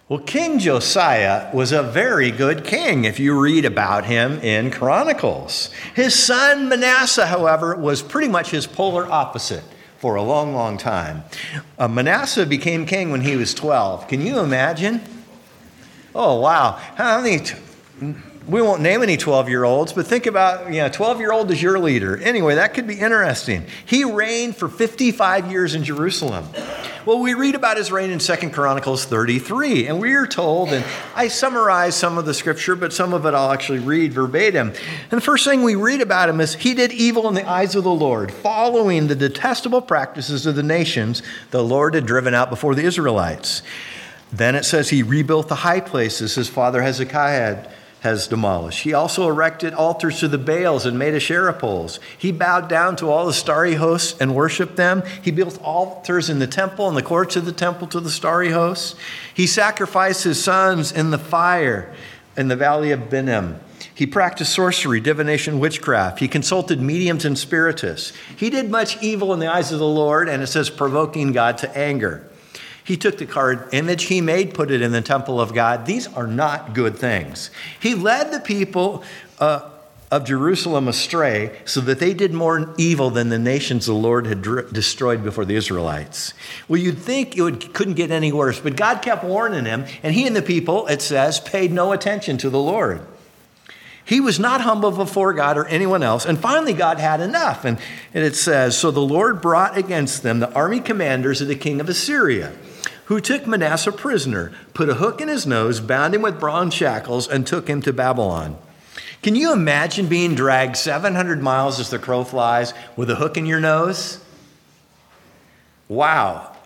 Well, King Josiah was a very good king if you read about him in Chronicles. His son Manasseh, however, was pretty much his polar opposite for a long, long time. Manasseh became king when he was 12. Can you imagine? Oh, wow. How many... We won't name any 12-year-olds, but think about, 12-year-old is your leader. Anyway, that could be interesting. He reigned for 55 years in Jerusalem. Well, we read about his reign in 2 Chronicles 33, and we are told, and I summarized some of the scripture, but some of it I'll actually read verbatim. And the first thing we read about him is he did evil in the eyes of the Lord, following the detestable practices of the nations the Lord had driven out before the Israelites. Then it says he rebuilt the high places his father Hezekiah has demolished. He also erected altars to the Baals and made Asherah poles. He bowed down to all the starry hosts and worshiped them. He built altars in the temple and the courts of the temple to the starry hosts. He sacrificed his sons in the fire in the valley of Benim. He practiced sorcery, divination, witchcraft. He consulted mediums and spiritists. He did much evil in the eyes of the Lord, and it says provoking God to anger. He took the carved image he made, put it in the temple of God. These are not good things. He led the people of Jerusalem astray so that they did more evil than the nations the Lord had destroyed before the Israelites. Well, you'd think couldn't get any worse, but God kept warning him, and he and the people, it says, paid no attention to the Lord. He was not humble before God or anyone else. And finally, God had enough. And it says, so the Lord brought against them the army commanders of the king of Assyria, who took Manasseh prisoner, put a hook in his nose, bound him with bronze shackles, and took him to Babylon. Can you imagine being dragged 700 miles as the crow flies with a hook in your nose? Wow.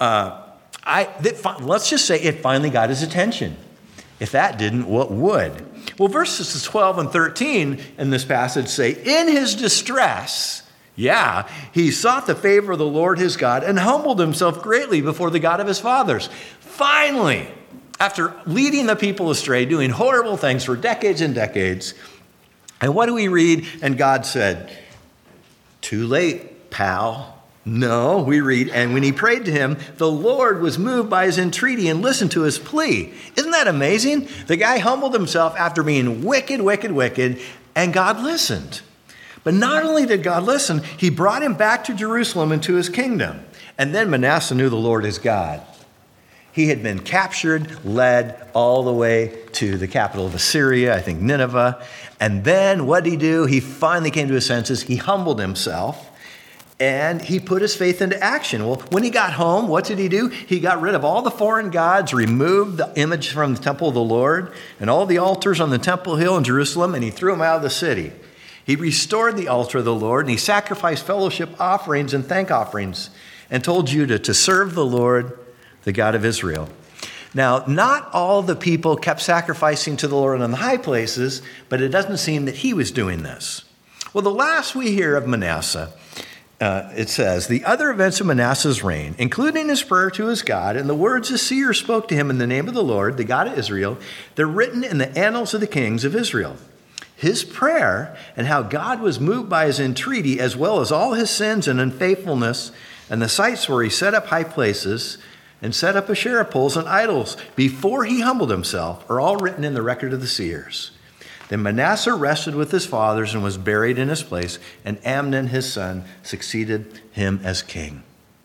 Let's just say it finally got his attention. If that didn't, what would? Well, verses 12 and 13 in this passage say, in his distress, he sought the favor of the Lord his God and humbled himself greatly before the God of his fathers. Finally, after leading the people astray, doing horrible things for decades and decades, and what do we read? And God said, too late, pal. No, we read, and when he prayed to him, the Lord was moved by his entreaty and listened to his plea. Isn't that amazing? The guy humbled himself after being wicked, and God listened. But not only did God listen, he brought him back to Jerusalem and to his kingdom. And then Manasseh knew the Lord as God. He had been captured, led all the way to the capital of Assyria, I think Nineveh. And then what did he do? He finally came to his senses. He humbled himself. And he put his faith into action. Well, when he got home, what did he do? He got rid of all the foreign gods, removed the image from the temple of the Lord, and all the altars on the temple hill in Jerusalem, and he threw them out of the city. He restored the altar of the Lord, and he sacrificed fellowship offerings and thank offerings, and told Judah to serve the Lord, the God of Israel. Now, not all the people kept sacrificing to the Lord in the high places, but it doesn't seem that he was doing this. Well, the last we hear of Manasseh, it says, the other events of Manasseh's reign, including his prayer to his God and the words the seer spoke to him in the name of the Lord, the God of Israel, they're written in the annals of the kings of Israel. His prayer and how God was moved by his entreaty, as well as all his sins and unfaithfulness, and the sites where he set up high places and set up Asherah poles and idols before he humbled himself, are all written in the record of the seers. Then Manasseh rested with his fathers and was buried in his place, and Amnon, his son, succeeded him as king.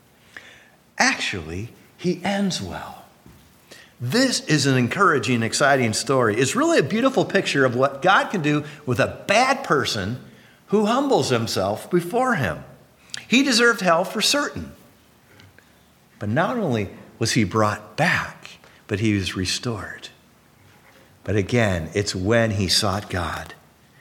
Actually, he ends well. This is an encouraging, exciting story. It's really a beautiful picture of what God can do with a bad person who humbles himself before him. He deserved hell for certain. But not only was he brought back, but he was restored. But again, it's when he sought God.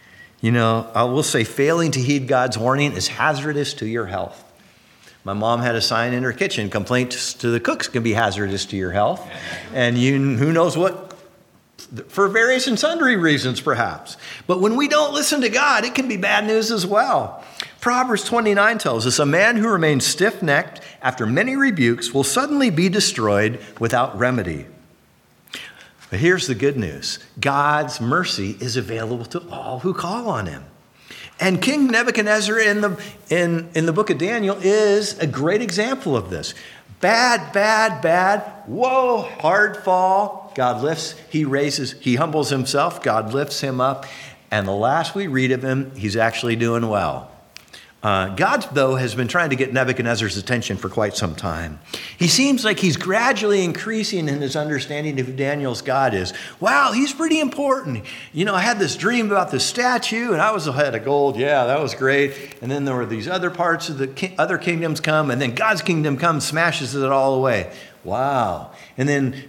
I will say failing to heed God's warning is hazardous to your health. My mom had a sign in her kitchen, complaints to the cooks can be hazardous to your health. And who knows what, for various and sundry reasons perhaps. But when we don't listen to God, it can be bad news as well. Proverbs 29 tells us, a man who remains stiff-necked after many rebukes will suddenly be destroyed without remedy. But here's the good news. God's mercy is available to all who call on him. And King Nebuchadnezzar in the book of Daniel is a great example of this. Bad, bad, bad. Whoa, hard fall. God lifts, he humbles himself. God lifts him up. And the last we read of him, he's actually doing well. God, though, has been trying to get Nebuchadnezzar's attention for quite some time. He seems like he's gradually increasing in his understanding of who Daniel's God is. Wow, he's pretty important. I had this dream about this statue, and I was a head of gold. Yeah, that was great. And then there were these other parts of the other kingdoms come, and then God's kingdom comes, smashes it all away. Wow. And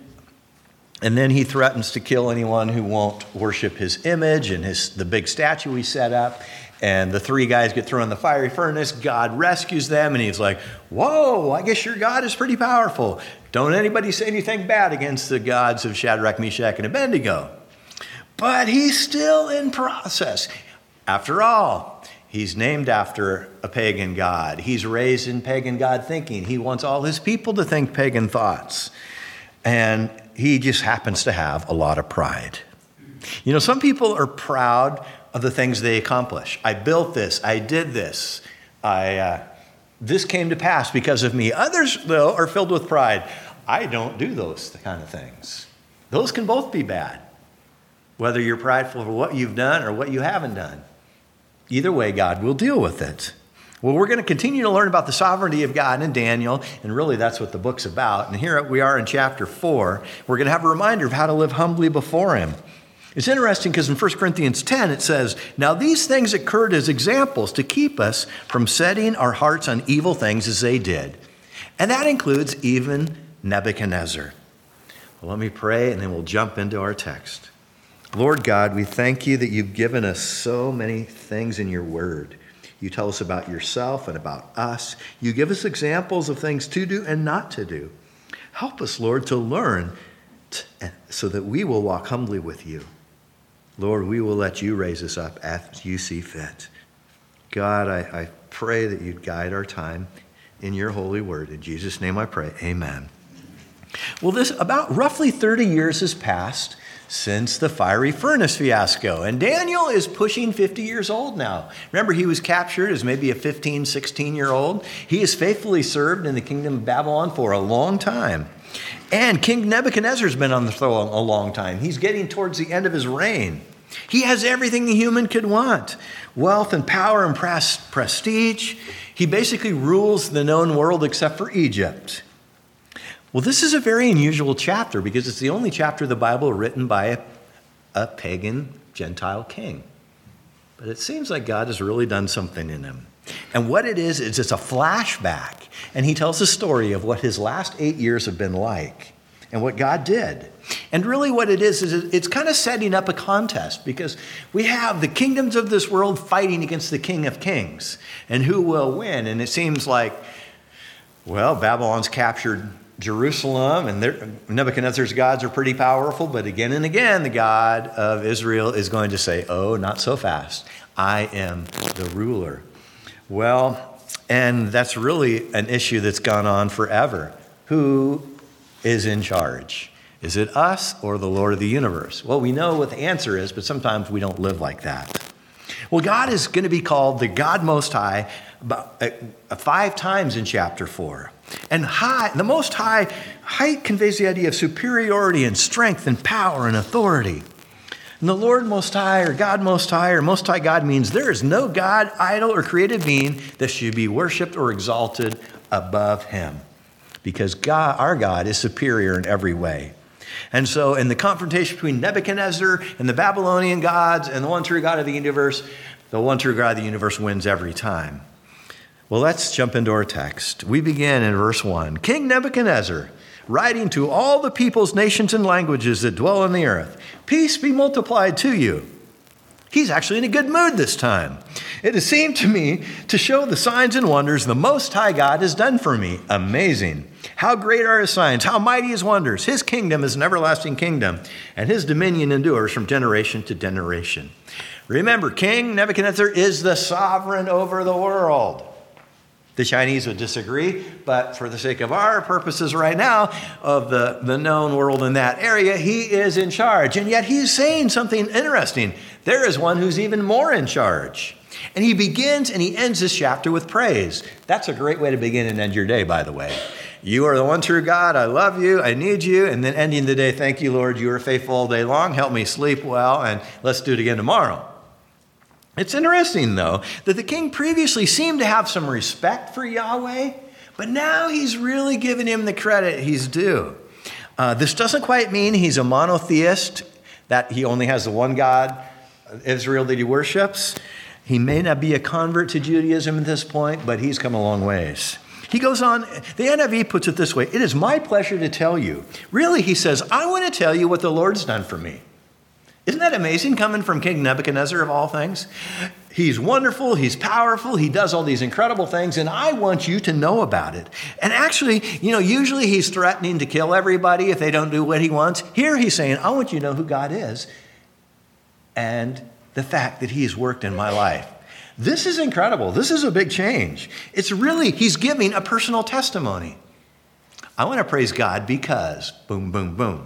then he threatens to kill anyone who won't worship his image and the big statue he set up. And the three guys get thrown in the fiery furnace. God rescues them, and he's like, whoa, I guess your God is pretty powerful. Don't anybody say anything bad against the gods of Shadrach, Meshach, and Abednego. But he's still in process. After all, he's named after a pagan god. He's raised in pagan god thinking. He wants all his people to think pagan thoughts. And he just happens to have a lot of pride. Some people are proud of the things they accomplish. I built this. I did this. This came to pass because of me. Others, though, are filled with pride. I don't do those kind of things. Those can both be bad, whether you're prideful for what you've done or what you haven't done. Either way, God will deal with it. Well, we're going to continue to learn about the sovereignty of God in Daniel, and really that's what the book's about. And here we are in chapter 4. We're going to have a reminder of how to live humbly before him. It's interesting because in 1 Corinthians 10, it says, now these things occurred as examples to keep us from setting our hearts on evil things as they did. And that includes even Nebuchadnezzar. Well, let me pray, and then we'll jump into our text. Lord God, we thank you that you've given us so many things in your word. You tell us about yourself and about us. You give us examples of things to do and not to do. Help us, Lord, to learn so that we will walk humbly with you. Lord, we will let you raise us up as you see fit. God, I pray that you'd guide our time in your holy word. In Jesus' name I pray, amen. Well, about roughly 30 years has passed since the fiery furnace fiasco, and Daniel is pushing 50 years old now. Remember, he was captured as maybe a 15, 16-year-old. He has faithfully served in the kingdom of Babylon for a long time. And King Nebuchadnezzar's been on the throne a long time. He's getting towards the end of his reign. He has everything a human could want. Wealth and power and prestige. He basically rules the known world except for Egypt. Well, this is a very unusual chapter because it's the only chapter of the Bible written by a pagan Gentile king. But it seems like God has really done something in him. And what it is it's a flashback. And he tells a story of what his last 8 years have been like and what God did. And really what it is it's kind of setting up a contest because we have the kingdoms of this world fighting against the King of Kings. And who will win? And it seems like, well, Babylon's captured Jerusalem, and Nebuchadnezzar's gods are pretty powerful, but again and again, the God of Israel is going to say, oh, not so fast. I am the ruler. Well, and that's really an issue that's gone on forever. Who is in charge? Is it us or the Lord of the universe? Well, we know what the answer is, but sometimes we don't live like that. Well, God is going to be called the God Most High about 5 times in chapter 4. And the Most High, height conveys the idea of superiority and strength and power and authority. And the Lord Most High or God Most High or Most High God means there is no God, idol, or created being that should be worshiped or exalted above him. Because God, our God, is superior in every way. And so in the confrontation between Nebuchadnezzar and the Babylonian gods and the one true God of the universe, the one true God of the universe wins every time. Well, let's jump into our text. We begin in verse 1. King Nebuchadnezzar, writing to all the peoples, nations, and languages that dwell on the earth, peace be multiplied to you. He's actually in a good mood this time. It has seemed to me to show the signs and wonders the Most High God has done for me. Amazing. How great are his signs, how mighty his wonders. His kingdom is an everlasting kingdom, and his dominion endures from generation to generation. Remember, King Nebuchadnezzar is the sovereign over the world. The Chinese would disagree, but for the sake of our purposes right now, of the known world in that area, he is in charge. And yet he's saying something interesting. There is one who's even more in charge. And he begins and he ends this chapter with praise. That's a great way to begin and end your day, by the way. you are the one true God. I love you. I need you. And then ending the day, thank you, Lord. You are faithful all day long. Help me sleep well, and let's do it again tomorrow. It's interesting, though, that the king previously seemed to have some respect for Yahweh, but now he's really giving him the credit he's due. This doesn't quite mean he's a monotheist, that he only has the one God, Israel, that he worships. He may not be a convert to Judaism at this point, but he's come a long ways. He goes on, the NIV puts it this way, it is my pleasure to tell you. Really, he says, I want to tell you what the Lord's done for me. Isn't that amazing coming from King Nebuchadnezzar of all things? He's wonderful, he's powerful, he does all these incredible things, and I want you to know about it. And actually, usually he's threatening to kill everybody if they don't do what he wants. Here he's saying, I want you to know who God is and the fact that he's worked in my life. This is incredible. This is a big change. It's really, he's giving a personal testimony. I want to praise God because, boom, boom, boom.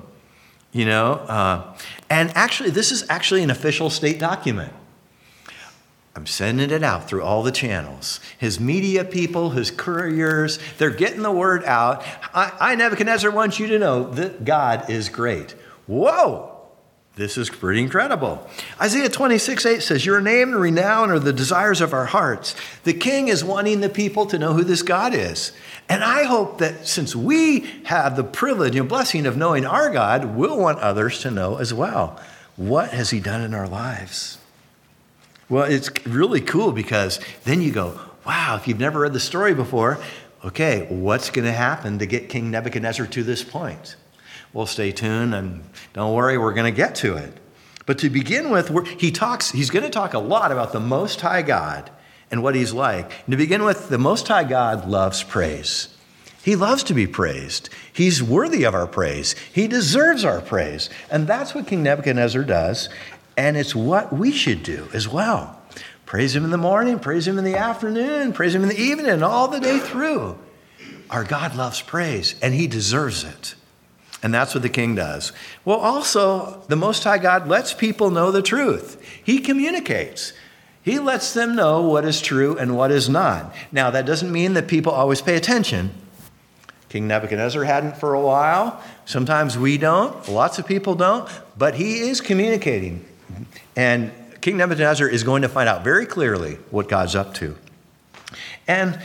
And actually, this is actually an official state document. I'm sending it out through all the channels. His media people, his couriers, they're getting the word out. I, Nebuchadnezzar, want you to know that God is great. Whoa! This is pretty incredible. Isaiah 26:8 says, your name and renown are the desires of our hearts. The king is wanting the people to know who this God is. And I hope that since we have the privilege and blessing of knowing our God, we'll want others to know as well. What has he done in our lives? Well, it's really cool because then you go, wow, if you've never read the story before, okay, what's going to happen to get King Nebuchadnezzar to this point? Well, stay tuned and don't worry, we're going to get to it. But to begin with, he's going to talk a lot about the Most High God and what he's like. And to begin with, the Most High God loves praise. He loves to be praised. He's worthy of our praise. He deserves our praise. And that's what King Nebuchadnezzar does. And it's what we should do as well. Praise him in the morning, praise him in the afternoon, praise him in the evening, and all the day through. Our God loves praise, and he deserves it. And that's what the king does. Well, also, the Most High God lets people know the truth. He communicates. He lets them know what is true and what is not. Now, that doesn't mean that people always pay attention. King Nebuchadnezzar hadn't for a while. Sometimes we don't. Lots of people don't. But he is communicating. And King Nebuchadnezzar is going to find out very clearly what God's up to. And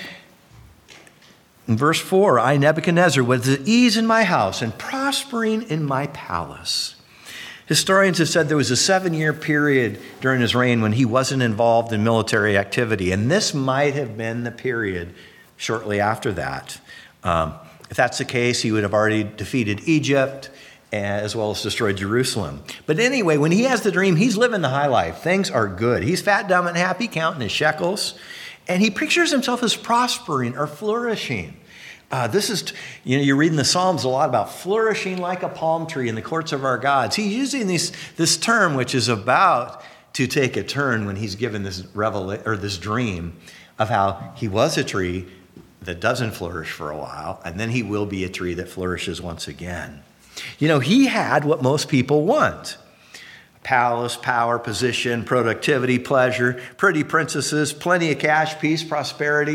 in verse 4, I, Nebuchadnezzar, was at ease in my house and prospering in my palace. Historians have said there was a 7-year period during his reign when he wasn't involved in military activity. And this might have been the period shortly after that. If that's the case, he would have already defeated Egypt as well as destroyed Jerusalem. But anyway, when he has the dream, he's living the high life. Things are good. He's fat, dumb, and happy, counting his shekels. And he pictures himself as prospering or flourishing. This is, you're reading the Psalms a lot about flourishing like a palm tree in the courts of our gods. He's using this term, which is about to take a turn when he's given this this dream of how he was a tree that doesn't flourish for a while, and then he will be a tree that flourishes once again. He had what most people want. Palace, power, position, productivity, pleasure, pretty princesses, plenty of cash, peace, prosperity.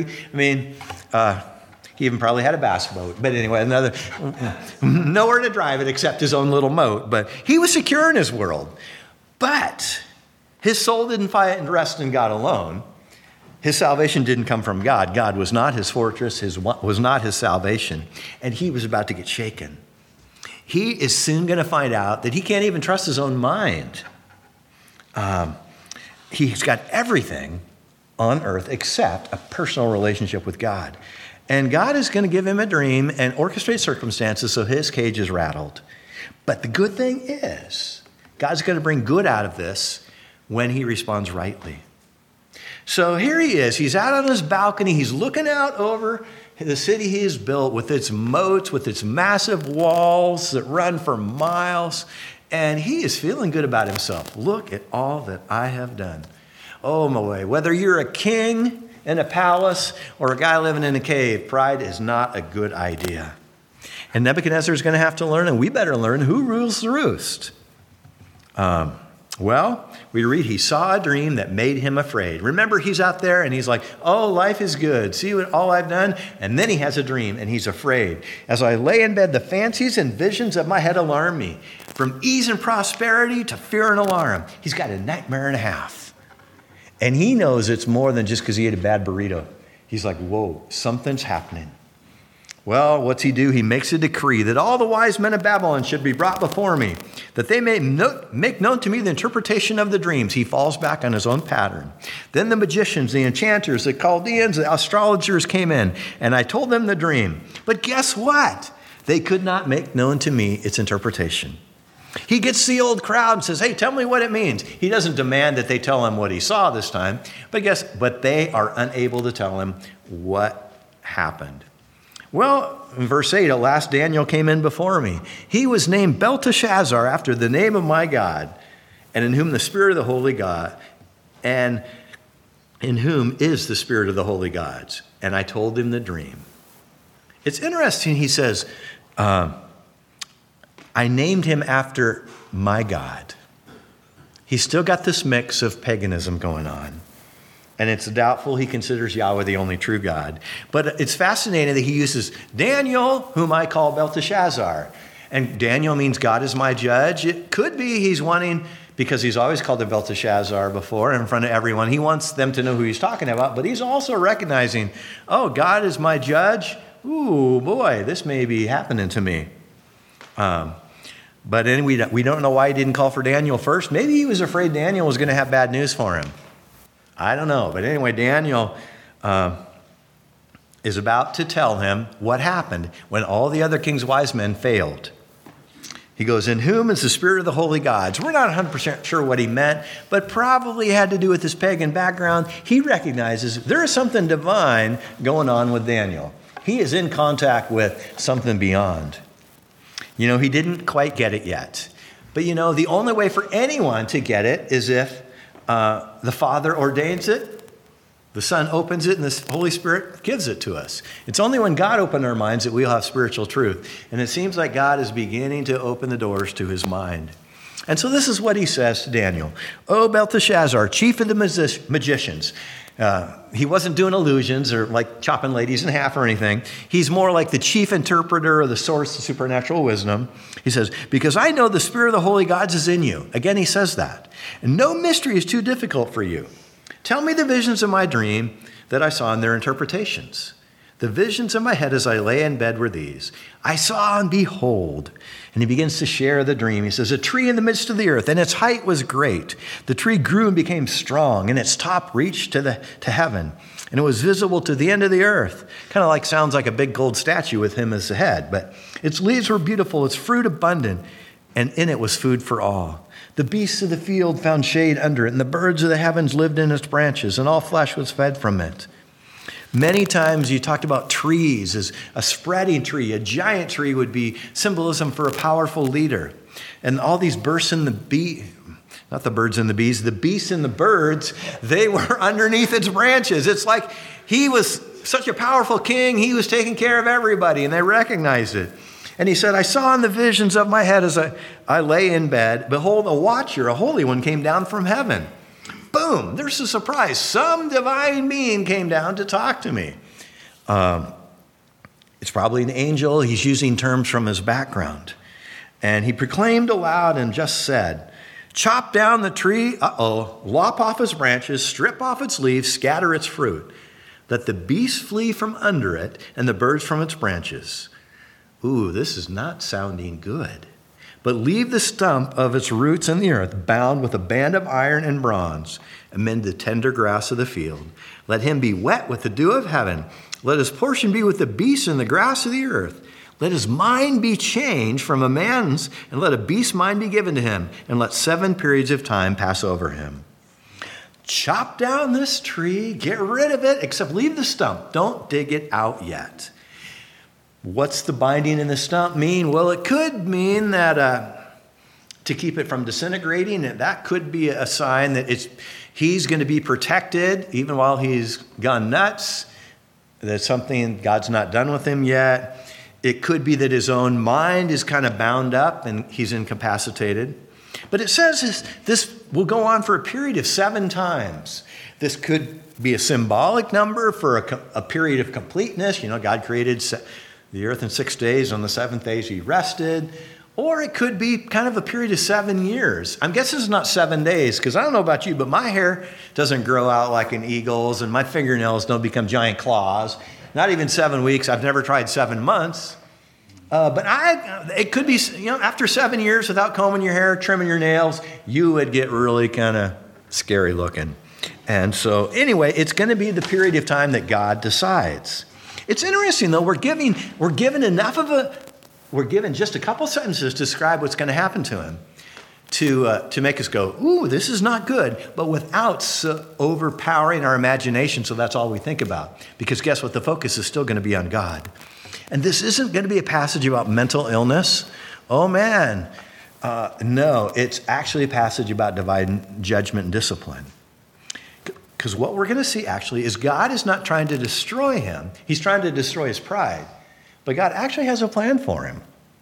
He even probably had a bass boat. But anyway, nowhere to drive it except his own little moat. But he was secure in his world. But his soul didn't rest in God alone. His salvation didn't come from God. God was not his fortress, was not his salvation. And he was about to get shaken. He is soon going to find out that he can't even trust his own mind. He's got everything on earth except a personal relationship with God. And God is going to give him a dream and orchestrate circumstances so his cage is rattled. But the good thing is, God's going to bring good out of this when he responds rightly. So here he is. He's out on his balcony. He's looking out over the city he has built with its moats, with its massive walls that run for miles. And he is feeling good about himself. Look at all that I have done. Oh, my way. Whether you're a king in a palace or a guy living in a cave, pride is not a good idea. And Nebuchadnezzar is going to have to learn, and we better learn, who rules the roost. Well, we read he saw a dream that made him afraid. Remember, he's out there and he's like, oh, life is good. See what all I've done? And then he has a dream and he's afraid. As I lay in bed, the fancies and visions of my head alarm me. From ease and prosperity to fear and alarm. He's got a nightmare and a half. And he knows it's more than just because he ate a bad burrito. He's like, whoa, something's happening. Well, what's he do? He makes a decree that all the wise men of Babylon should be brought before me, that they may make known to me the interpretation of the dreams. He falls back on his own pattern. Then the magicians, the enchanters, the Chaldeans, the astrologers came in, and I told them the dream. But guess what? They could not make known to me its interpretation. He gets the old crowd and says, hey, tell me what it means. He doesn't demand that they tell him what he saw this time, but they are unable to tell him what happened. Well, in verse 8, at last Daniel came in before me. He was named Belteshazzar after the name of my God, and in whom the Spirit of the Holy God, and in whom is the Spirit of the Holy Gods. And I told him the dream. It's interesting, he says, I named him after my God. He's still got this mix of paganism going on. And it's doubtful he considers Yahweh the only true God. But it's fascinating that he uses Daniel, whom I call Belteshazzar. And Daniel means God is my judge. It could be he's wanting, because he's always called him Belteshazzar before in front of everyone, he wants them to know who he's talking about. But he's also recognizing, oh, God is my judge. Ooh, boy, this may be happening to me. But then we don't know why he didn't call for Daniel first. Maybe he was afraid Daniel was going to have bad news for him. I don't know. But anyway, Daniel is about to tell him what happened when all the other king's wise men failed. He goes, in whom is the Spirit of the Holy Gods? We're not 100% sure what he meant, but probably had to do with his pagan background. He recognizes there is something divine going on with Daniel. He is in contact with something beyond. You know, he didn't quite get it yet. But you know, the only way for anyone to get it is if the Father ordains it, the Son opens it, and the Holy Spirit gives it to us. It's only when God opens our minds that we'll have spiritual truth. And it seems like God is beginning to open the doors to his mind. And so this is what he says to Daniel. O Belteshazzar, chief of the magicians. He wasn't doing illusions or like chopping ladies in half or anything. He's more like the chief interpreter of the source of supernatural wisdom. He says, because I know the Spirit of the Holy Gods is in you. Again, he says that. And no mystery is too difficult for you. Tell me the visions of my dream that I saw in their interpretations. The visions in my head as I lay in bed were these. I saw and behold. And he begins to share the dream. He says, a tree in the midst of the earth, and its height was great. The tree grew and became strong, and its top reached to heaven. And it was visible to the end of the earth. Kind of like sounds like a big gold statue with him as the head. But its leaves were beautiful, its fruit abundant, and in it was food for all. The beasts of the field found shade under it, and the birds of the heavens lived in its branches, and all flesh was fed from it. Many times you talked about trees as a spreading tree. A giant tree would be symbolism for a powerful leader. And all these birds and the not the birds and the bees, the beasts and the birds, they were underneath its branches. It's like he was such a powerful king, he was taking care of everybody, and they recognized it. And he said, I saw in the visions of my head as I lay in bed, behold, a watcher, a holy one, came down from heaven. Boom, there's a surprise. Some divine being came down to talk to me. It's probably an angel. He's using terms from his background. And he proclaimed aloud and just said, chop down the tree, lop off its branches, strip off its leaves, scatter its fruit. Let the beasts flee from under it and the birds from its branches. Ooh, this is not sounding good. But leave the stump of its roots in the earth, bound with a band of iron and bronze, amid the tender grass of the field. Let him be wet with the dew of heaven. Let his portion be with the beasts and the grass of the earth. Let his mind be changed from a man's, and let a beast's mind be given to him, and let 7 periods of time pass over him. Chop down this tree, get rid of it, except leave the stump. Don't dig it out yet. What's the binding in the stump mean? Well, it could mean that to keep it from disintegrating, that could be a sign that he's going to be protected even while he's gone nuts. That's something God's not done with him yet. It could be that his own mind is kind of bound up and he's incapacitated. But it says this will go on for a period of 7 times. This could be a symbolic number for a period of completeness. God created the earth in 6 days. On the 7th day, he rested. Or it could be kind of a period of 7 years. I'm guessing it's not 7 days, because I don't know about you, but my hair doesn't grow out like an eagle's, and my fingernails don't become giant claws. Not even 7 weeks. I've never tried 7 months. But it could be, after 7 years without combing your hair, trimming your nails, you would get really kind of scary looking. And so anyway, it's going to be the period of time that God decides. It's interesting, though. We're given just a couple sentences to describe what's going to happen to him, to make us go, ooh, this is not good, but without overpowering our imagination, so that's all we think about. Because guess what? The focus is still going to be on God. And this isn't going to be a passage about mental illness. Oh, man. No, it's actually a passage about divine judgment and discipline. Because what we're going to see actually is God is not trying to destroy him. He's trying to destroy his pride. But God actually has a plan for him.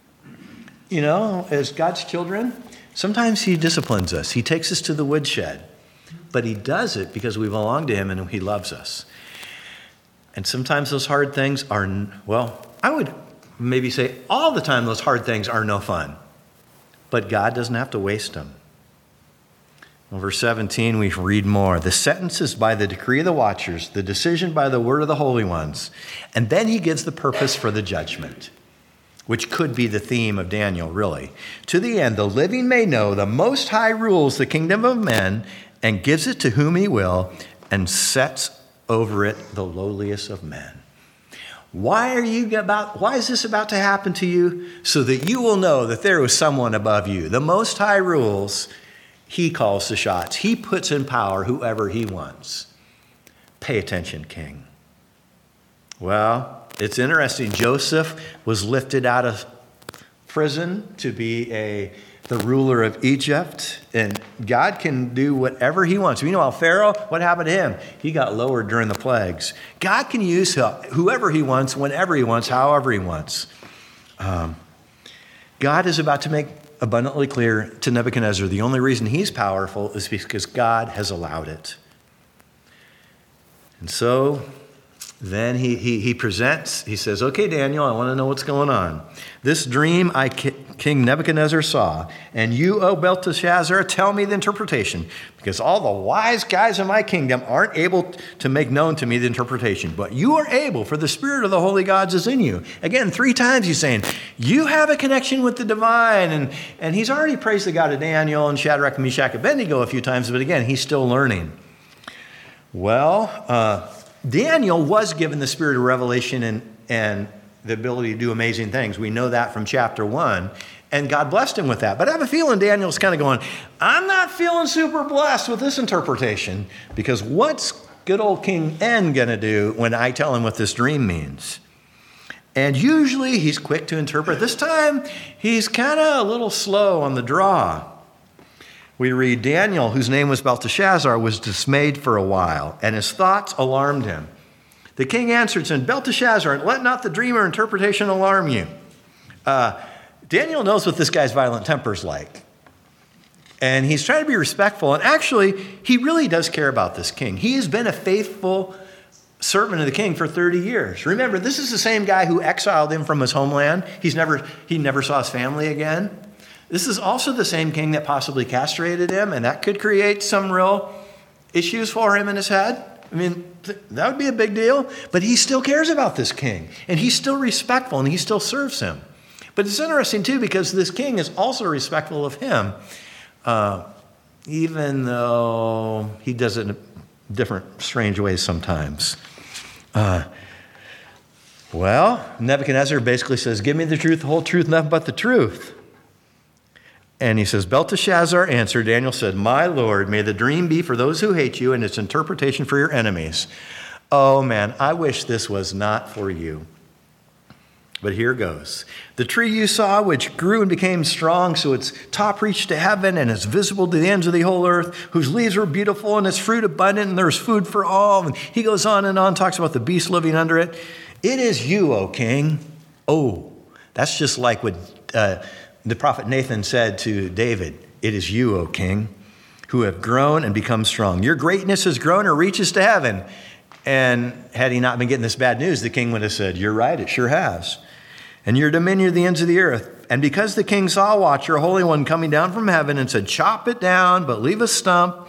As God's children, sometimes he disciplines us. He takes us to the woodshed. But he does it because we belong to him and he loves us. And sometimes those hard things are, I would maybe say all the time those hard things are no fun. But God doesn't have to waste them. In verse 17, we read more. The sentence is by the decree of the watchers, the decision by the word of the holy ones. And then he gives the purpose for the judgment, which could be the theme of Daniel, really. To the end, the living may know the Most High rules the kingdom of men and gives it to whom he will and sets over it the lowliest of men. Why is this about to happen to you? So that you will know that there is someone above you. The Most High rules. He calls the shots. He puts in power whoever he wants. Pay attention, king. Well, it's interesting. Joseph was lifted out of prison to be the ruler of Egypt. And God can do whatever he wants. Meanwhile, Pharaoh, what happened to him? He got lowered during the plagues. God can use whoever he wants, whenever he wants, however he wants. God is about to make abundantly clear to Nebuchadnezzar the only reason he's powerful is because God has allowed it. And so then he presents, he says, okay, Daniel, I want to know what's going on. This dream King Nebuchadnezzar saw, and you, O Belteshazzar, tell me the interpretation, because all the wise guys in my kingdom aren't able to make known to me the interpretation, but you are able, for the spirit of the holy gods is in you. Again, 3 times he's saying, you have a connection with the divine, and he's already praised the God of Daniel and Shadrach, Meshach, and Abednego a few times, but again, he's still learning. Well, Daniel was given the spirit of revelation and the ability to do amazing things. We know that from chapter 1, and God blessed him with that. But I have a feeling Daniel's kind of going, I'm not feeling super blessed with this interpretation, because what's good old King N going to do when I tell him what this dream means? And usually he's quick to interpret. This time, he's kind of a little slow on the draw. We read, Daniel, whose name was Belteshazzar, was dismayed for a while, and his thoughts alarmed him. The king answered, saying, Belteshazzar, let not the dream or interpretation alarm you. Daniel knows what this guy's violent temper's like. And he's trying to be respectful. And actually, he really does care about this king. He has been a faithful servant of the king for 30 years. Remember, this is the same guy who exiled him from his homeland. He never saw his family again. This is also the same king that possibly castrated him, and that could create some real issues for him in his head. I mean, that would be a big deal, but he still cares about this king, and he's still respectful, and he still serves him. But it's interesting, too, because this king is also respectful of him, even though he does it in different, strange ways sometimes. Nebuchadnezzar basically says, give me the truth, the whole truth, nothing but the truth. And he says, Belteshazzar answered, Daniel said, my Lord, may the dream be for those who hate you and its interpretation for your enemies. Oh, man, I wish this was not for you. But here goes. The tree you saw, which grew and became strong, so its top reached to heaven and is visible to the ends of the whole earth, whose leaves were beautiful and its fruit abundant, and there's food for all. And he goes on and on, talks about the beast living under it. It is you, O king. Oh, that's just like what the prophet Nathan said to David, it is you, O king. who have grown and become strong. Your greatness has grown or reaches to heaven. And had he not been getting this bad news, the king would have said, you're right, it sure has. And your dominion to the ends of the earth. And because the king saw Watch, your Holy One, coming down from heaven and said, chop it down, but leave a stump,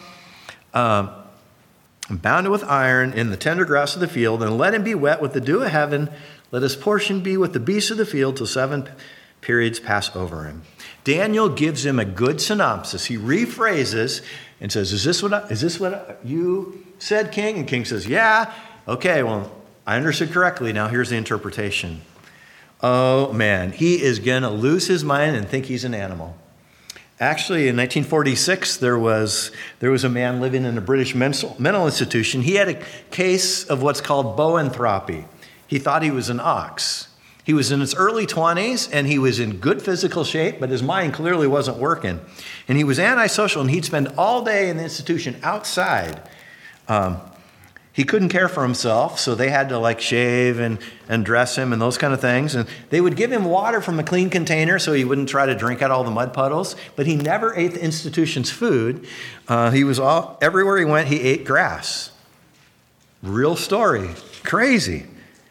bound it with iron in the tender grass of the field, and let him be wet with the dew of heaven. Let his portion be with the beasts of the field till 7 periods pass over him. Daniel gives him a good synopsis. He rephrases and says, is this what you said, king? And king says, yeah. Okay, well, I understood correctly. Now here's the interpretation. Oh, man, he is going to lose his mind and think he's an animal. Actually, in 1946, there was a man living in a British mental institution. He had a case of what's called boanthropy. He thought he was an ox. He was in his early 20s, and he was in good physical shape, but his mind clearly wasn't working. And he was antisocial, and he'd spend all day in the institution outside. He couldn't care for himself, so they had to shave and dress him and those kind of things. And they would give him water from a clean container so he wouldn't try to drink out all the mud puddles. But he never ate the institution's food. Everywhere he went, he ate grass. Real story. Crazy.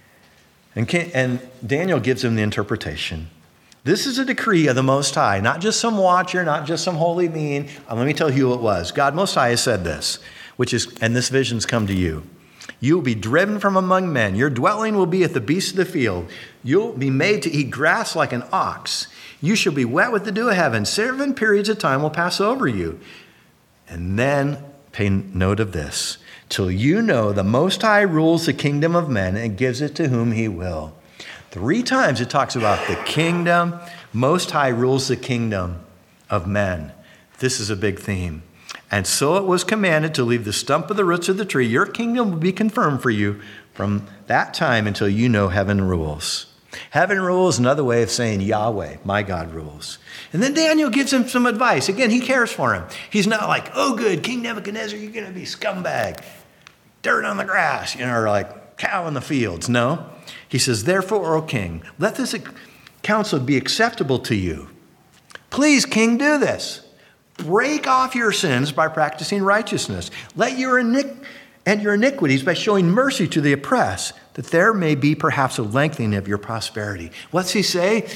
And Daniel gives him the interpretation. This is a decree of the Most High, not just some watcher, not just some holy being. Let me tell you who it was. God Most High has said this, and this vision's come to you. You will be driven from among men. Your dwelling will be at the beasts of the field. You'll be made to eat grass like an ox. You shall be wet with the dew of heaven. 7 periods of time will pass over you. And then pay note of this. Till you know the Most High rules the kingdom of men and gives it to whom he will. 3 times it talks about the kingdom. Most High rules the kingdom of men. This is a big theme. And so it was commanded to leave the stump of the roots of the tree. Your kingdom will be confirmed for you from that time until you know heaven rules. Heaven rules, another way of saying Yahweh, my God rules. And then Daniel gives him some advice. Again, he cares for him. He's not like, oh good, King Nebuchadnezzar, you're going to be scumbag. Dirt on the grass, or like cow in the fields. No. He says, therefore, O king, let this counsel be acceptable to you. Please, king, do this. Break off your sins by practicing righteousness. Let your iniquities by showing mercy to the oppressed, that there may be perhaps a lengthening of your prosperity. What's he say?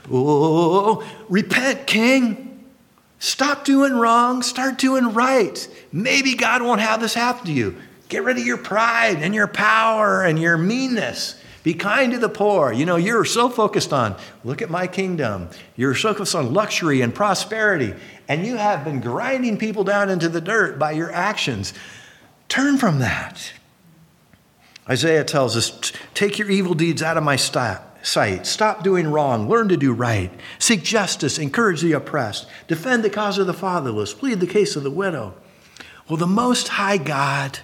Oh, repent, king. Stop doing wrong. Start doing right. Maybe God won't have this happen to you. Get rid of your pride and your power and your meanness. Be kind to the poor. You're so focused on, look at my kingdom. You're so focused on luxury and prosperity. And you have been grinding people down into the dirt by your actions. Turn from that. Isaiah tells us, take your evil deeds out of my sight. Stop doing wrong. Learn to do right. Seek justice. Encourage the oppressed. Defend the cause of the fatherless. Plead the case of the widow. Well, the Most High God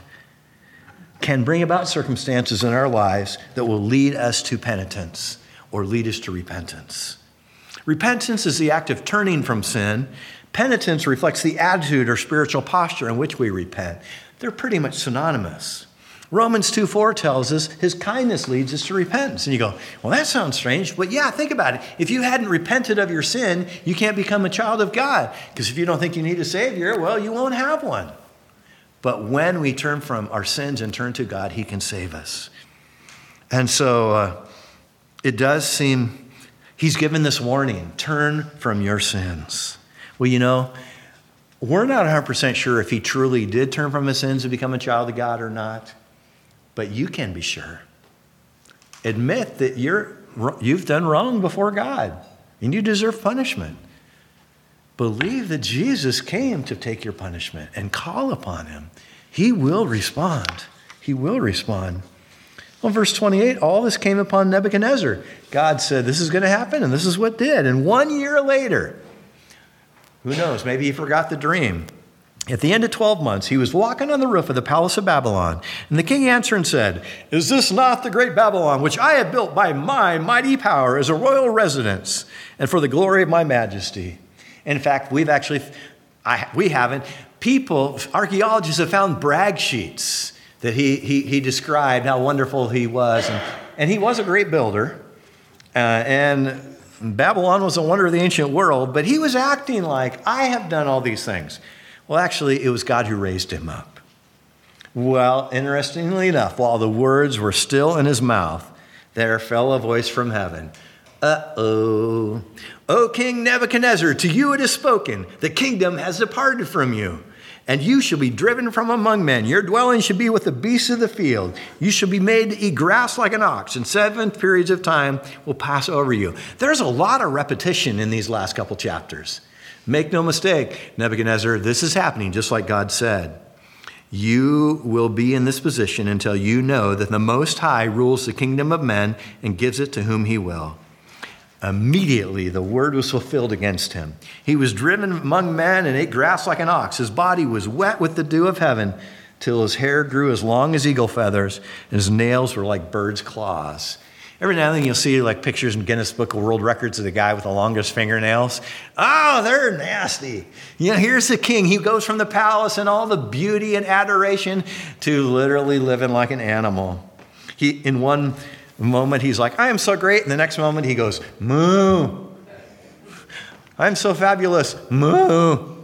can bring about circumstances in our lives that will lead us to penitence or lead us to repentance. Repentance is the act of turning from sin. Penitence reflects the attitude or spiritual posture in which we repent. They're pretty much synonymous. Romans 2:4 tells us his kindness leads us to repentance. And you go, well, that sounds strange. But yeah, think about it. If you hadn't repented of your sin, you can't become a child of God. Because if you don't think you need a Savior, well, you won't have one. But when we turn from our sins and turn to God, he can save us. And so it does seem he's given this warning, turn from your sins. Well, we're not 100% sure if he truly did turn from his sins and become a child of God or not. But you can be sure. Admit that you've done wrong before God and you deserve punishment. Believe that Jesus came to take your punishment and call upon him. He will respond. He will respond. Well, verse 28, all this came upon Nebuchadnezzar. God said, this is going to happen, and this is what did. And 1 year later, who knows, maybe he forgot the dream. At the end of 12 months, he was walking on the roof of the palace of Babylon. And the king answered and said, is this not the great Babylon, which I have built by my mighty power as a royal residence and for the glory of my majesty? In fact, we haven't. Archaeologists have found brag sheets that he described how wonderful he was. And he was a great builder. And Babylon was a wonder of the ancient world. But he was acting like, I have done all these things. Well, actually, it was God who raised him up. Well, interestingly enough, while the words were still in his mouth, there fell a voice from heaven. Uh-oh. O King Nebuchadnezzar, to you it is spoken, the kingdom has departed from you, and you shall be driven from among men. Your dwelling shall be with the beasts of the field. You shall be made to eat grass like an ox, and 7 periods of time will pass over you. There's a lot of repetition in these last couple chapters. Make no mistake, Nebuchadnezzar, this is happening just like God said. You will be in this position until you know that the Most High rules the kingdom of men and gives it to whom he will. Immediately, the word was fulfilled against him. He was driven among men and ate grass like an ox. His body was wet with the dew of heaven till his hair grew as long as eagle feathers and his nails were like birds' claws. Every now and then you'll see like pictures in Guinness Book of World Records of the guy with the longest fingernails. Oh, they're nasty. Here's the king. He goes from the palace and all the beauty and adoration to literally living like an animal. In one moment, he's like, I am so great. And the next moment, he goes, moo. I'm so fabulous. Moo.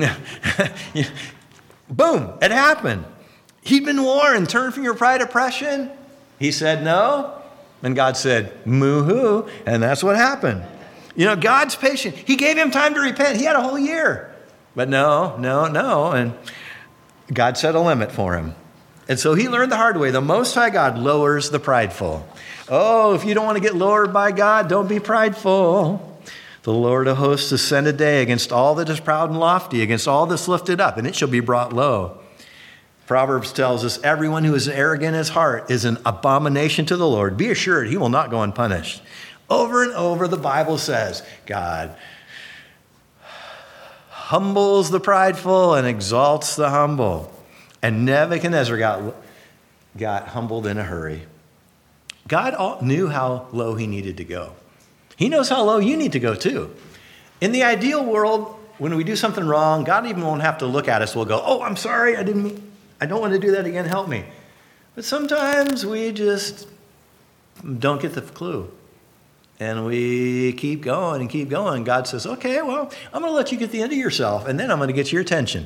Boom. It happened. He'd been warned. Turn from your pride oppression. He said no. And God said, moo-hoo. And that's what happened. God's patient. He gave him time to repent. He had a whole year. But no. And God set a limit for him. And so he learned the hard way. The Most High God lowers the prideful. Oh, if you don't want to get lowered by God, don't be prideful. The Lord of hosts has sent a day against all that is proud and lofty, against all that's lifted up, and it shall be brought low. Proverbs tells us, everyone who is arrogant in his heart is an abomination to the Lord. Be assured, he will not go unpunished. Over and over, the Bible says, God humbles the prideful and exalts the humble. And Nebuchadnezzar got humbled in a hurry. God knew how low he needed to go. He knows how low you need to go too. In the ideal world, when we do something wrong, God even won't have to look at us. We'll go, oh, I'm sorry, I don't want to do that again, help me. But sometimes we just don't get the clue. And we keep going and keep going. God says, okay, well, I'm going to let you get the end of yourself, and then I'm going to get your attention.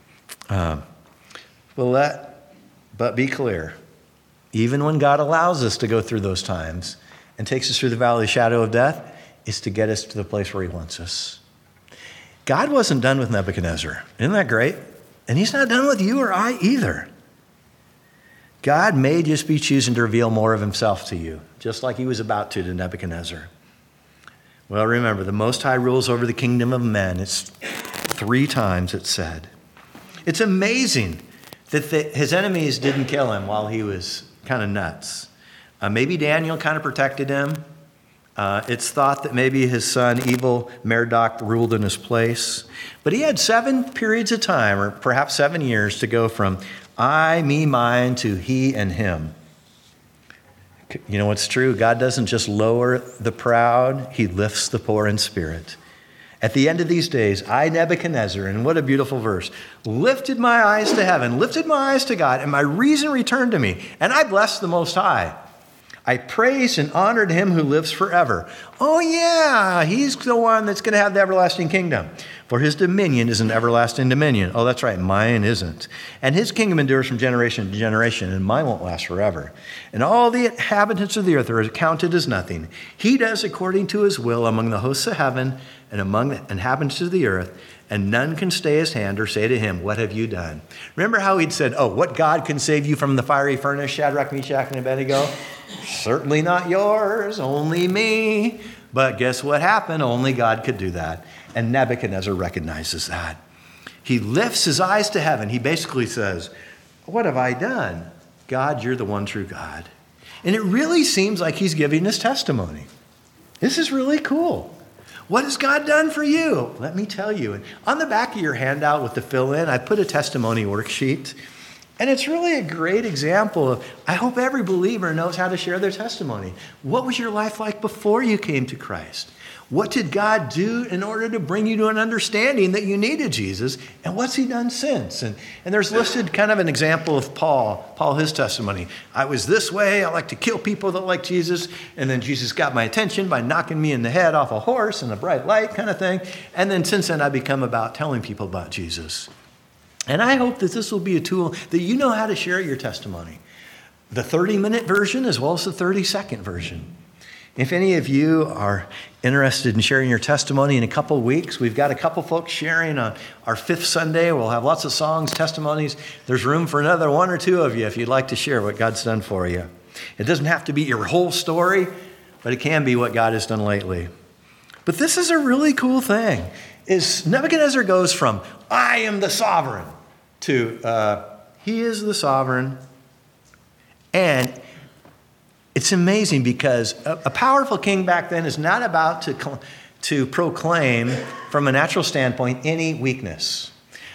But be clear. Even when God allows us to go through those times and takes us through the valley of the shadow of death, it's to get us to the place where he wants us. God wasn't done with Nebuchadnezzar. Isn't that great? And he's not done with you or I either. God may just be choosing to reveal more of himself to you, just like he was about to Nebuchadnezzar. Well, remember, the Most High rules over the kingdom of men. It's 3 times it said. It's amazing that his enemies didn't kill him while he was kind of nuts. Maybe Daniel kind of protected him. It's thought that maybe his son, evil Merodach, ruled in his place. But he had 7 periods of time, or perhaps 7 years, to go from I, me, mine, to he and him. You know what's true? God doesn't just lower the proud, he lifts the poor in spirit. At the end of these days, I, Nebuchadnezzar, and what a beautiful verse, lifted my eyes to heaven, lifted my eyes to God, and my reason returned to me, and I blessed the Most High. I praised and honored him who lives forever. Oh yeah, he's the one that's going to have the everlasting kingdom. For his dominion is an everlasting dominion. Oh, that's right, mine isn't. And his kingdom endures from generation to generation, and mine won't last forever. And all the inhabitants of the earth are counted as nothing. He does according to his will among the hosts of heaven and among the inhabitants of the earth, and none can stay his hand or say to him, what have you done? Remember how he'd said, what God can save you from the fiery furnace, Shadrach, Meshach, and Abednego? Certainly not yours, only me. But guess what happened? Only God could do that. And Nebuchadnezzar recognizes that. He lifts his eyes to heaven. He basically says, what have I done? God, you're the one true God. And it really seems like he's giving his testimony. This is really cool. What has God done for you? Let me tell you. And on the back of your handout with the fill-in, I put a testimony worksheet. And it's really a great example of, I hope every believer knows how to share their testimony. What was your life like before you came to Christ? What did God do in order to bring you to an understanding that you needed Jesus? And what's he done since? And there's listed kind of an example of Paul, his testimony. I was this way. I like to kill people that like Jesus. And then Jesus got my attention by knocking me in the head off a horse in a bright light kind of thing. And then since then, I've become about telling people about Jesus. And I hope that this will be a tool that you know how to share your testimony. The 30-minute version as well as the 30-second version. If any of you are interested in sharing your testimony in a couple of weeks, we've got a couple folks sharing on our 5th Sunday. We'll have lots of songs, testimonies. There's room for another 1 or 2 of you if you'd like to share what God's done for you. It doesn't have to be your whole story, but it can be what God has done lately. But this is a really cool thing. Is Nebuchadnezzar goes from, I am the sovereign, to he is the sovereign. And it's amazing because a powerful king back then is not about to proclaim from a natural standpoint any weakness.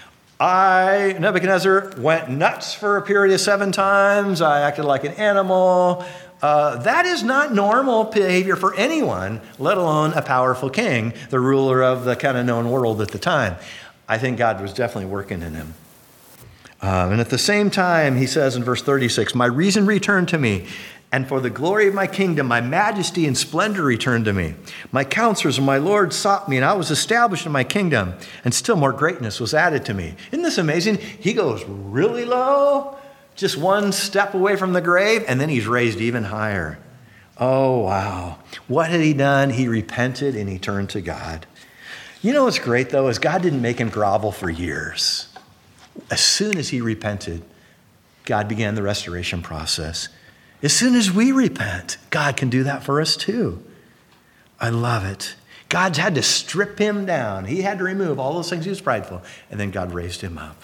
I, Nebuchadnezzar, went nuts for a period of 7 times. I acted like an animal. That is not normal behavior for anyone, let alone a powerful king, the ruler of the kind of known world at the time. I think God was definitely working in him. And at the same time, he says in verse 36, my reason returned to me, and for the glory of my kingdom, my majesty and splendor returned to me. My counselors and my Lord sought me, and I was established in my kingdom, and still more greatness was added to me. Isn't this amazing? He goes really low, just 1 step away from the grave, and then he's raised even higher. Oh, wow. What had he done? He repented and he turned to God. You know what's great, though, is God didn't make him grovel for years. As soon as he repented, God began the restoration process. As soon as we repent, God can do that for us too. I love it. God's had to strip him down. He had to remove all those things he was prideful, and then God raised him up.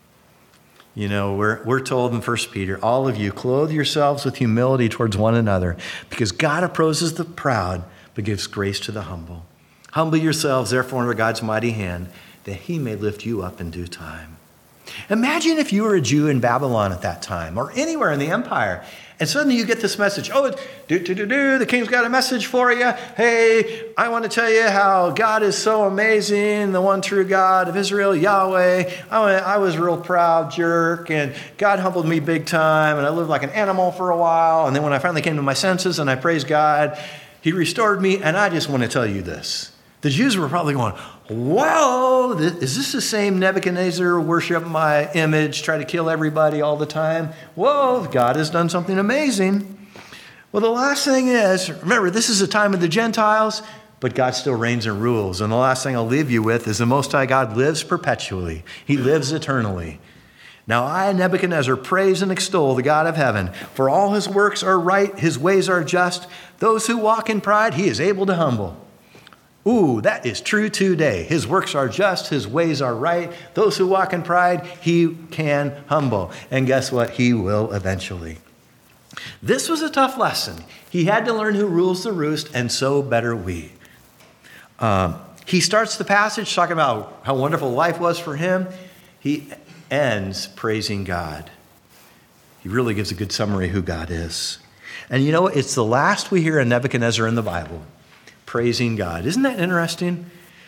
You know, we're told in 1 Peter, all of you, clothe yourselves with humility towards one another, because God opposes the proud, but gives grace to the humble. Humble yourselves, therefore, under God's mighty hand, that he may lift you up in due time. Imagine if you were a Jew in Babylon at that time, or anywhere in the empire, and suddenly you get this message. Oh, the king's got a message for you. Hey, I want to tell you how God is so amazing, the one true God of Israel, Yahweh. I was a real proud jerk, and God humbled me big time, and I lived like an animal for a while. And then when I finally came to my senses and I praised God, he restored me, and I just want to tell you this. The Jews were probably going, whoa, is this the same Nebuchadnezzar worship my image, try to kill everybody all the time? Whoa, God has done something amazing. Well, the last thing is, remember, this is a time of the Gentiles, but God still reigns and rules. And the last thing I'll leave you with is the Most High God lives perpetually. He lives eternally. Now I, Nebuchadnezzar, praise and extol the God of heaven, for all his works are right, his ways are just. Those who walk in pride, he is able to humble. Ooh, that is true today. His works are just, his ways are right. Those who walk in pride, he can humble. And guess what? He will eventually. This was a tough lesson. He had to learn who rules the roost, and so better we. He starts the passage talking about how wonderful life was for him. He ends praising God. He really gives a good summary of who God is. And you know what? It's the last we hear of Nebuchadnezzar in the Bible. Praising God. Isn't that interesting?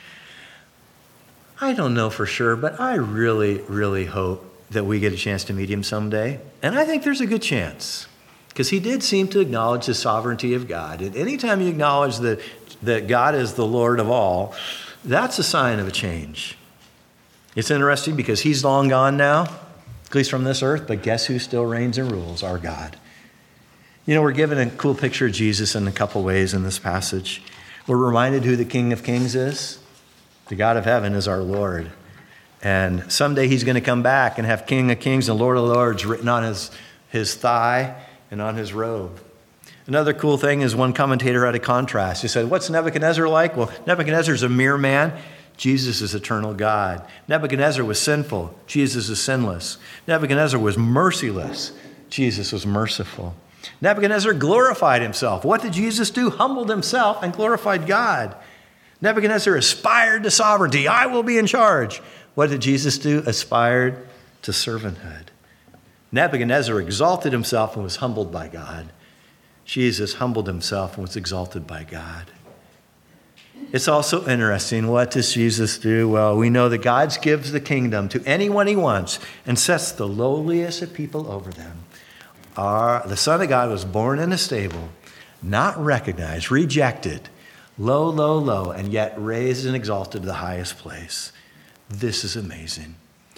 I don't know for sure, but I really, really hope that we get a chance to meet him someday. And I think there's a good chance, because he did seem to acknowledge the sovereignty of God. And anytime you acknowledge that God is the Lord of all, that's a sign of a change. It's interesting because he's long gone now, at least from this earth, but guess who still reigns and rules? Our God. You know, we're given a cool picture of Jesus in a couple ways in this passage. We're reminded who the King of Kings is. The God of heaven is our Lord. And someday he's going to come back and have King of Kings and Lord of Lords written on his thigh and on his robe. Another cool thing is one commentator had a contrast. He said, what's Nebuchadnezzar like? Well, Nebuchadnezzar is a mere man. Jesus is eternal God. Nebuchadnezzar was sinful. Jesus is sinless. Nebuchadnezzar was merciless. Jesus was merciful. Nebuchadnezzar glorified himself. What did Jesus do? Humbled himself and glorified God. Nebuchadnezzar aspired to sovereignty. I will be in charge. What did Jesus do? Aspired to servanthood. Nebuchadnezzar exalted himself and was humbled by God. Jesus humbled himself and was exalted by God. It's also interesting. What does Jesus do? Well, we know that God gives the kingdom to anyone he wants and sets the lowliest of people over them. The Son of God was born in a stable, not recognized, rejected, low, low, low, and yet raised and exalted to the highest place. This is amazing.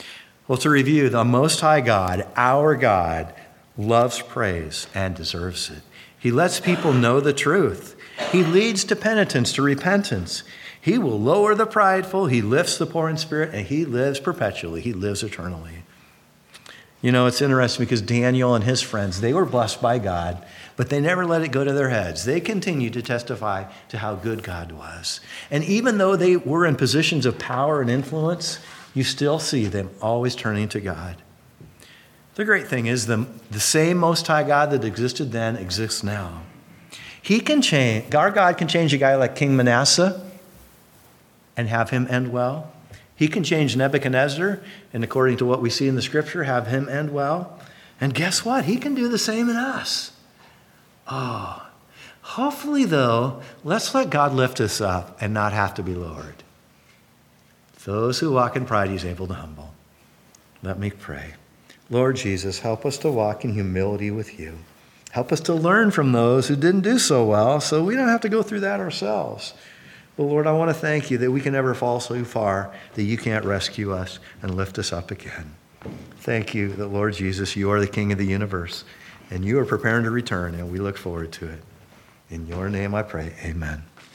Well, to review, the Most High God, our God, loves praise and deserves it. He lets people know the truth. He leads to penitence, to repentance. He will lower the prideful. He lifts the poor in spirit, and he lives perpetually. He lives eternally. You know, it's interesting because Daniel and his friends, they were blessed by God, but they never let it go to their heads. They continued to testify to how good God was. And even though they were in positions of power and influence, you still see them always turning to God. The great thing is the same Most High God that existed then exists now. He can change, our God can change a guy like King Manasseh and have him end well. He can change Nebuchadnezzar, and according to what we see in the scripture, have him end well. And guess what? He can do the same in us. Oh, hopefully though, let's let God lift us up and not have to be lowered. Those who walk in pride, he's able to humble. Let me pray. Lord Jesus, help us to walk in humility with you. Help us to learn from those who didn't do so well so we don't have to go through that ourselves. But Lord, I want to thank you that we can never fall so far that you can't rescue us and lift us up again. Thank you that, Lord Jesus, you are the King of the universe, and you are preparing to return, and we look forward to it. In your name I pray, amen.